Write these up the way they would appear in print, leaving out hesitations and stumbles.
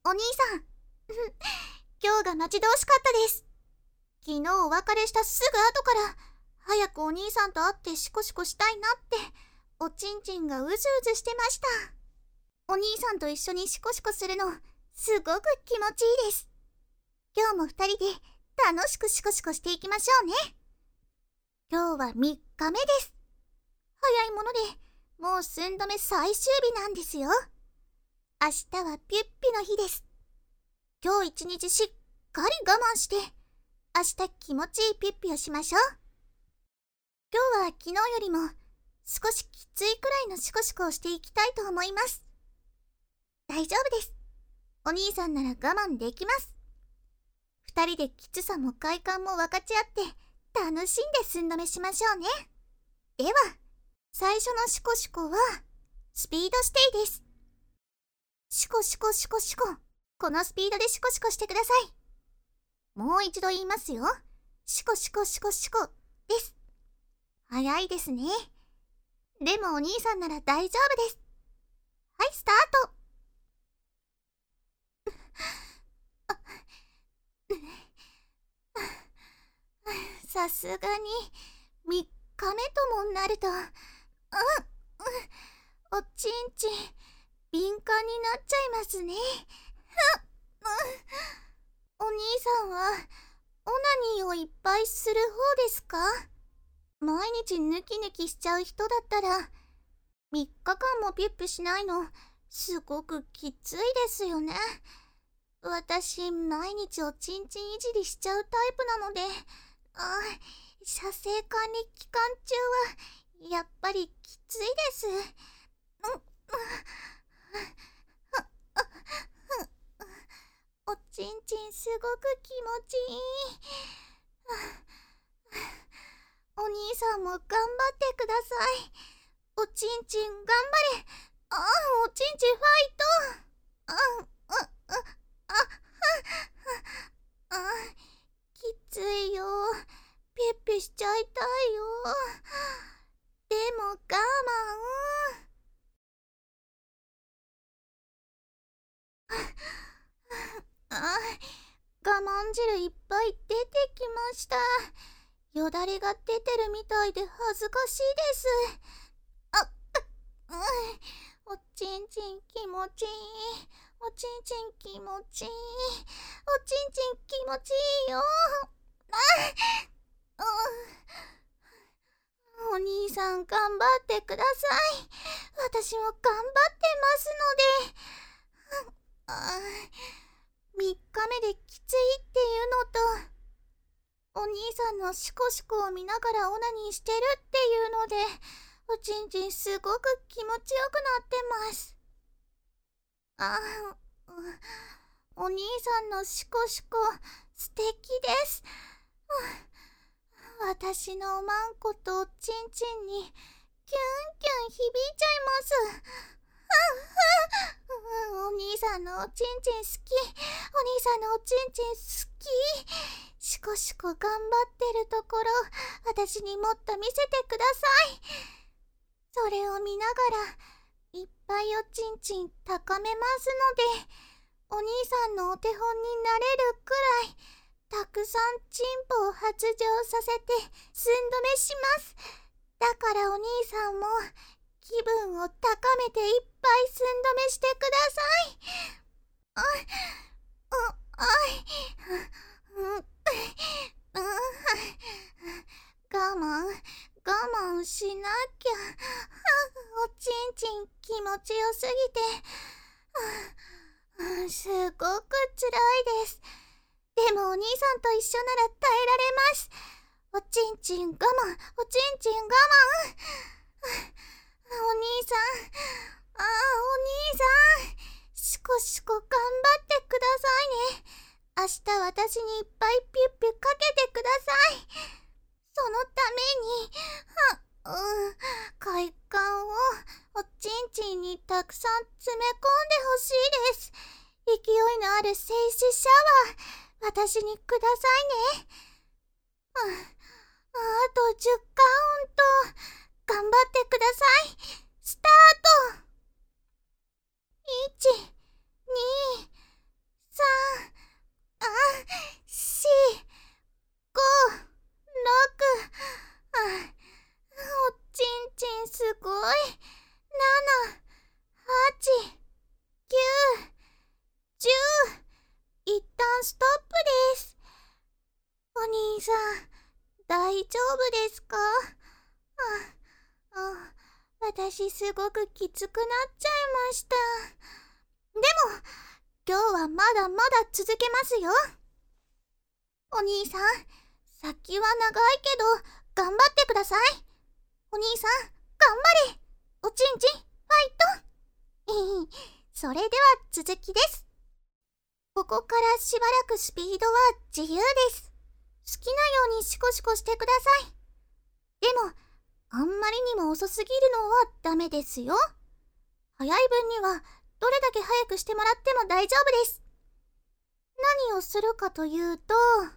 お兄さん、今日が待ち遠しかったです。昨日お別れしたすぐ後から、早くお兄さんと会ってシコシコしたいなって、おちんちんがうずうずしてました。お兄さんと一緒にシコシコするの、すごく気持ちいいです。今日も二人で楽しくシコシコしていきましょうね。今日は3日目です。早いもので、もう寸止め最終日なんですよ。明日はピュッピの日です。今日一日しっかり我慢して、明日気持ちいいピュッピをしましょう。今日は昨日よりも少しきついくらいのシコシコをしていきたいと思います。大丈夫です。お兄さんなら我慢できます。二人できつさも快感も分かち合って楽しんで寸止めしましょうね。では、最初のシコシコはスピードステイです。シコシコシコシコ。このスピードでシコシコしてください。もう一度言いますよ。シコシコシコシコです。早いですね。でもお兄さんなら大丈夫です。はい、スタート。さすがに3日目ともなると、おちんちん敏感になっちゃいますね。お兄さんはオナニーをいっぱいする方ですか？毎日ヌキヌキしちゃう人だったら3日間もピュッピしないのすごくきついですよね。私毎日おちんちんいじりしちゃうタイプなので、射精管理期間中はやっぱりきついです。おちんちんすごく気持ちいい。お兄さんも頑張ってください。おちんちん頑張れ。おちんちんファイト。きついよ。ピュッピュしちゃいたいよ。でも我慢。我慢汁いっぱい出てきました。よだれが出てるみたいで恥ずかしいです。おちんちん気持ちいい。おちんちん気持ちいい。おちんちん気持ちいいよ。お兄さん頑張ってください。私も頑張ってますので。3日目できついっていうのと、お兄さんのシコシコを見ながらオナニーしてるっていうので、おちんちんすごく気持ちよくなってます。お兄さんのシコシコ素敵です。私のおまんことおちんちんにキュンキュン響いちゃいます。お兄さんのおちんちん好き。お兄さんのおちんちん好き。シコシコ頑張ってるところ、私にもっと見せてください。それを見ながら、いっぱいおちんちん高めますので、お兄さんのお手本になれるくらい、たくさんチンポを発情させて寸止めします。だからお兄さんも気分を高めていっぱい寸止めしてください。我慢しなきゃ。おちんちん気持ちよすぎて、すごくつらいです。でもお兄さんと一緒なら耐えられます。おちんちん我慢、おちんちん我慢。お兄さん、お兄さん、シコシコ頑張ってくださいね。明日私にいっぱいピュッピュかけてください。そのために、快感をおちんちんにたくさん詰め込んでほしいです。勢いのある静止シャワー、私にくださいね。あと10カウント、頑張ってください。スタート。1、2、 んストップです。お兄さん、大丈夫ですか？私すごくきつくなっちゃいました。でも、今日はまだまだ続けますよ。お兄さん、先は長いけど、頑張ってください。お兄さん、頑張れ。おちんちん、ファイト。それでは続きです。ここからしばらくスピードは自由です。好きなようにシコシコしてください。でも、あんまりにも遅すぎるのはダメですよ。早い分にはどれだけ早くしてもらっても大丈夫です。何をするかというと、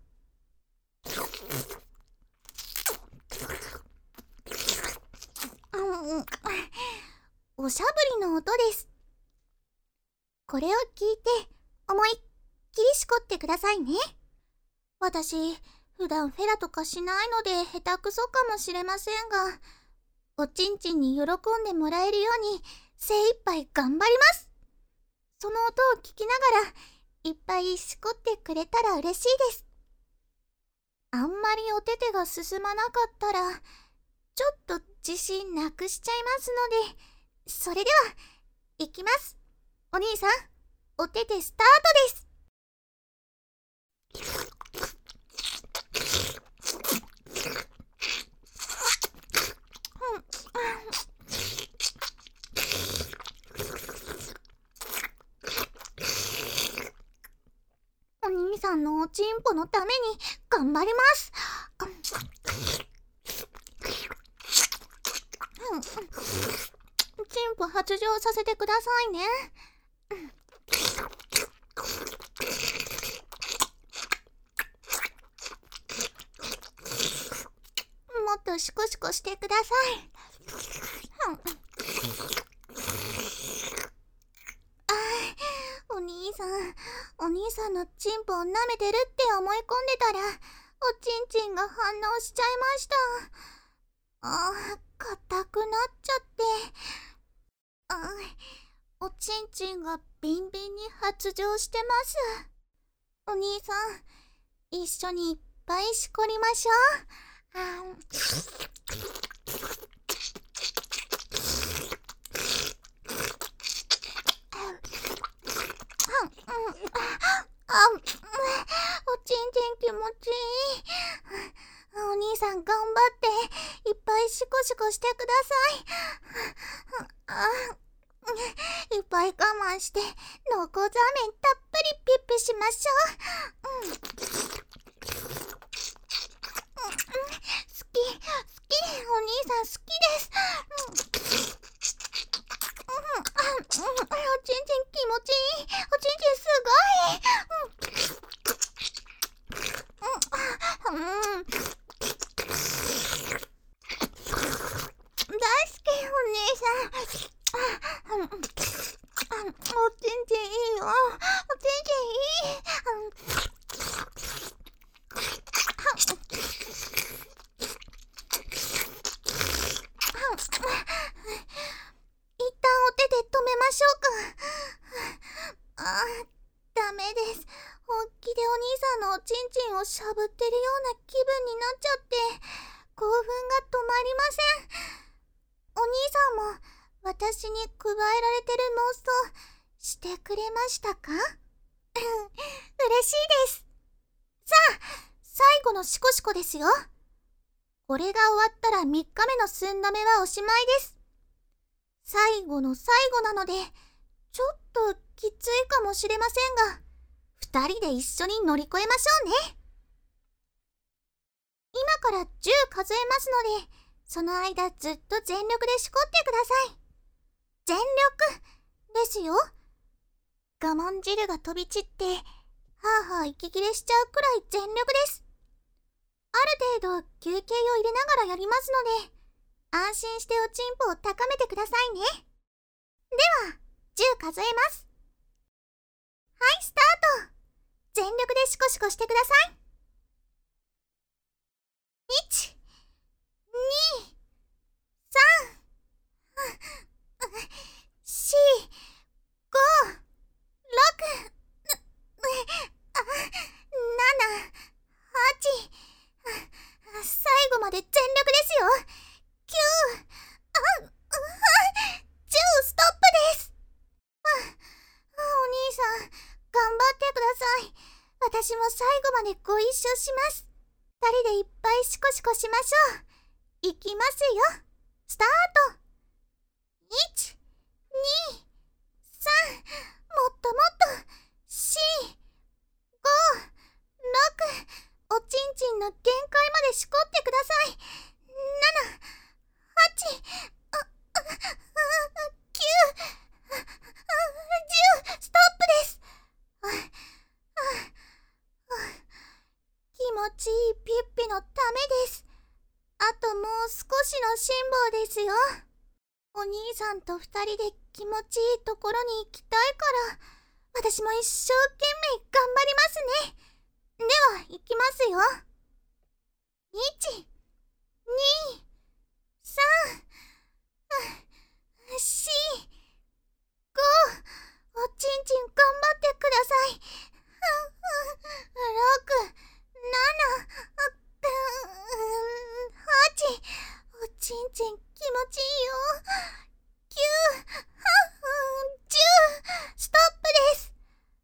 おしゃぶりの音です。これを聞いて思いっきりしこってくださいね。私、普段フェラとかしないので下手くそかもしれませんが、おちんちんに喜んでもらえるように精一杯頑張ります。その音を聞きながらいっぱいしこってくれたら嬉しいです。あんまりお手手が進まなかったらちょっと自信なくしちゃいますので、それではいきます。お兄さん、お手手スタートです。お兄さんのおちんぽのために頑張ります。チンポ発情させてくださいね。もっとシコシコしてください。お兄さんのチンポを舐めてるって思い込んでたら、おちんちんが反応しちゃいました。硬くなっちゃって。おちんちんがビンビンに発情してます。お兄さん、一緒にいっぱいしこりましょう。おちんちん気持ちいい。お兄さん頑張っていっぱいシコシコしてください。いっぱい我慢して濃厚ザーメンたっぷりピッピしましょう。好き、お兄さん好きです。おちんちん気持ちいい。おちんちんすごい。大好き、お兄さん。おちんちんいいよ。おちんちんいい。一旦お手で止めましょうか。ダメです。本気でお兄さんのおちんちんをしゃぶってるような気分になっちゃって、興奮が止まりません。お兄さんも私に加えられてる妄想してくれましたか？嬉しいです。さあ、最後のシコシコですよ。これが終わったら3日目の寸止めはおしまいです。最後の最後なので、ちょっときついかもしれませんが、2人で一緒に乗り越えましょうね。今から10数えますので、その間ずっと全力でしこってください。全力ですよ。我慢汁が飛び散って、はぁはぁ息切れしちゃうくらい全力です。ある程度休憩を入れながらやりますので、安心しておちんぽを高めてくださいね。では、10数えます。はい、スタート。全力でシコシコしてください。1、2、3、4、5、6、7、8、9、10。 私も最後までご一緒します。二人でいっぱいシコシコしましょう。いきますよ。スタート。1、2、3、もっともっと、4、5、6、おちんちんの限界までしこってください。7、8、9、10、ストップです。気持ちいいピッピのためです。あともう少しの辛抱ですよ。お兄さんと二人で気持ちいいところに行きたいから、私も一生懸命頑張りますね。では、行きますよ。1、2、3、4、5、おちんちん頑張ってください。6、7、8、おちんちん気持ちいいよ。9、10、ストップです。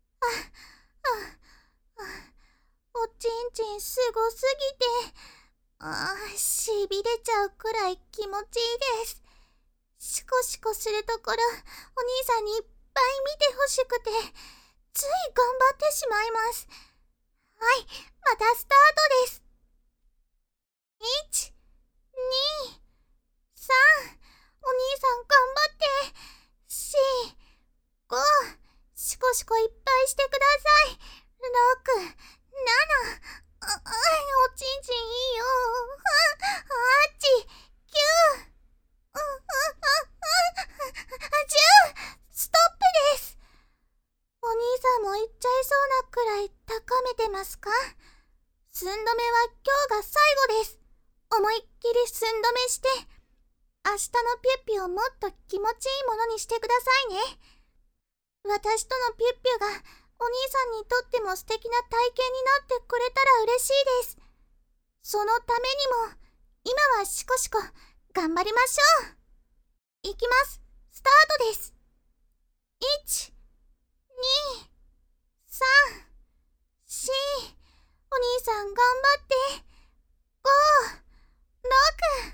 おちんちんすごすぎて、しびれちゃうくらい気持ちいいです。シコシコするところ、お兄さんにいっぱい見てほしくて、つい頑張ってしまいます。はい、またスタートです。1、2、3、お兄さん頑張って。4、5、シコシコいっぱいしてください。6、7、おちんちんいいよ。8、9、10、ストップです。お兄さんも言っちゃいそうなくらい高めてますか？寸止めは今日が最後です。思いっきり寸止めして、明日のピュッピュをもっと気持ちいいものにしてくださいね。私とのピュッピュがお兄さんにとっても素敵な体験になってくれたら嬉しいです。そのためにも、今はシコシコ頑張りましょう。いきます。スタートです。1、2、3、4、お兄さん頑張って。5、6、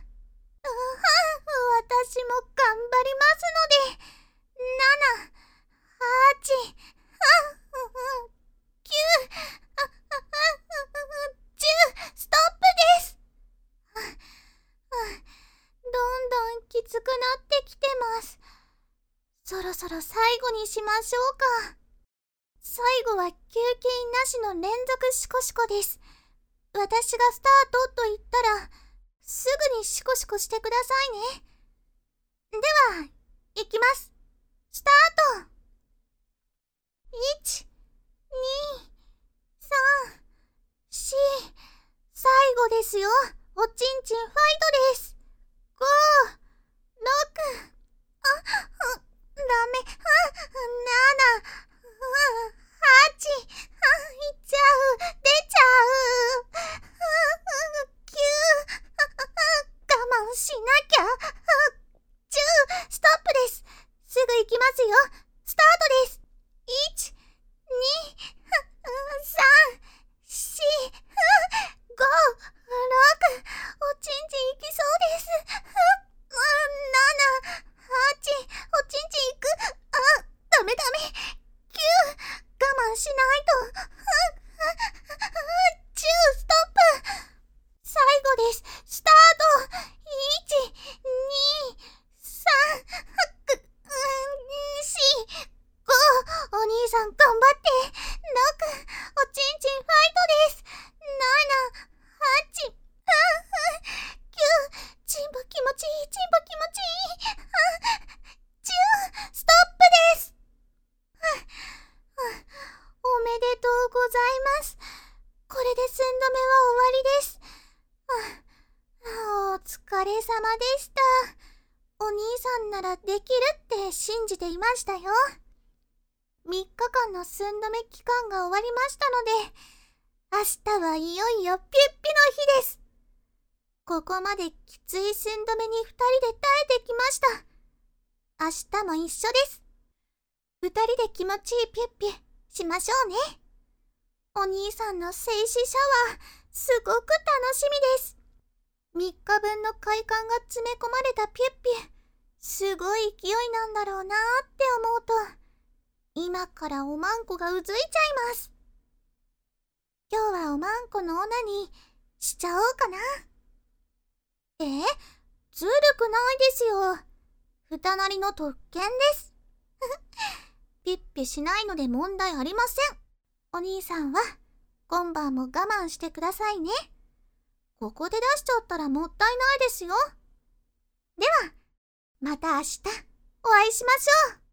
私も頑張りますので。7、8、9、10、ストップです。どんどんきつくなってきてます。そろそろ最後にしましょうか。最後は休憩なしの連続シコシコです。私がスタートと言ったら、すぐにシコシコしてくださいね。では、いきます。スタート。1、2、3、4、最後ですよ。おちんちんファイトです。5、6、ダメ、7、8、いっちゃう、出ちゃう、9、我慢しなきゃ、10、ストップです。すぐ行きますよ。スタートです。1、2、3、4、5、6、おちんちん行きそうです。7、8、おちんちん行く。ダメ。9、我慢しないと。10、ストップ。最後です。スタート。1、2、3、4、5、お兄さん頑張って。6、おちんちんファイトです。7、8、9、チンポ気持ちいい、10、ストップです。おめでとうございます。これで寸止めは終わりです。お疲れ様でした。お兄さんならできるって信じていましたよ。3日間の寸止め期間が終わりましたので、明日はいよいよピュッピの日です。ここまできつい寸止めに2人で耐えてきました。明日も一緒です。2人で気持ちいいピュッピュしましょうね。 お兄さんの静止シャワー、すごく楽しみです。3日分の快感が詰め込まれたピュッピュ。すごい勢いなんだろうなって思うと、今からおまんこがうずいちゃいます。今日はおまんこのオナにしちゃおうかな。ずるくないですよ。ふたなりの特権です。ピュッピュしないので問題ありません。お兄さんは今晩も我慢してくださいね。ここで出しちゃったらもったいないですよ。では、また明日お会いしましょう。